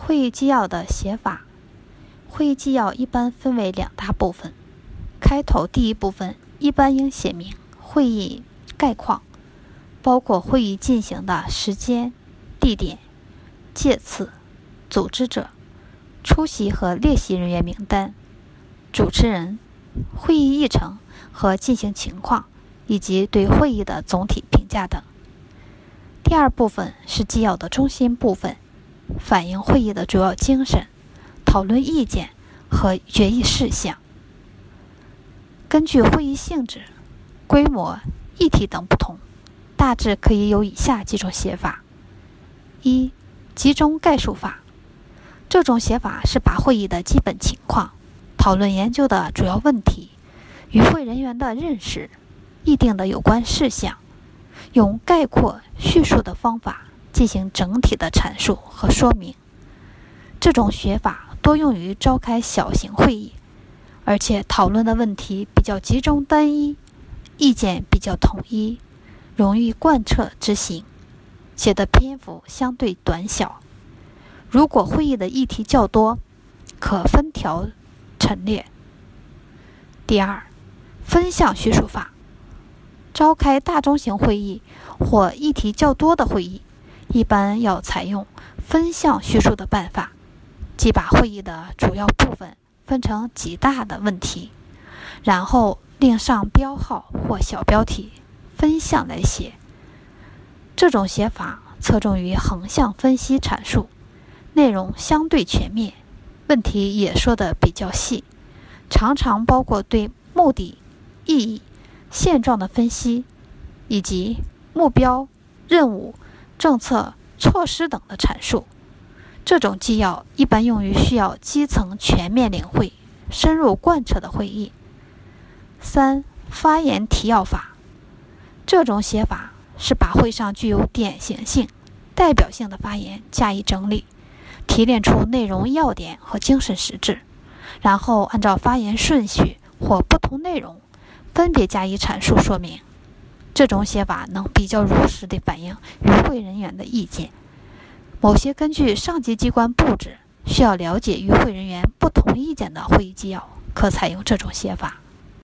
会议纪要的写法。会议纪要一般分为2大部分。开头第一部分一般应写明会议概况，包括会议进行的时间、地点、届次、组织者、出席和列席人员名单、主持人、会议议程和进行情况，以及对会议的总体评价等。第二部分是纪要的中心部分，反映会议的主要精神，讨论意见和决议事项。根据会议性质、规模、议题等不同，大致可以有以下几种写法。一、集中概述法。这种写法是把会议的基本情况、讨论研究的主要问题、与会人员的认识、议定的有关事项，用概括叙述的方法进行整体的阐述和说明。这种写法多用于召开小型会议，而且讨论的问题比较集中单一，意见比较统一，容易贯彻执行，写的篇幅相对短小。如果会议的议题较多，可分条陈列。第二，分项叙述法。召开大中型会议或议题较多的会议，一般要采用分项叙述的办法，即把会议的主要部分分成几大的问题，然后另上标号或小标题，分项来写。这种写法侧重于横向分析阐述，内容相对全面，问题也说得比较细，常常包括对目的、意义、现状的分析，以及目标、任务、政策、措施等的阐述。这种纪要一般用于需要基层全面领会、深入贯彻的会议。三、发言提要法。这种写法是把会上具有典型性、代表性的发言加以整理，提炼出内容要点和精神实质，然后按照发言顺序或不同内容分别加以阐述说明。这种写法能比较如实地反映与会人员的意见。某些根据上级机关布置需要了解与会人员不同意见的会议纪要，可采用这种写法。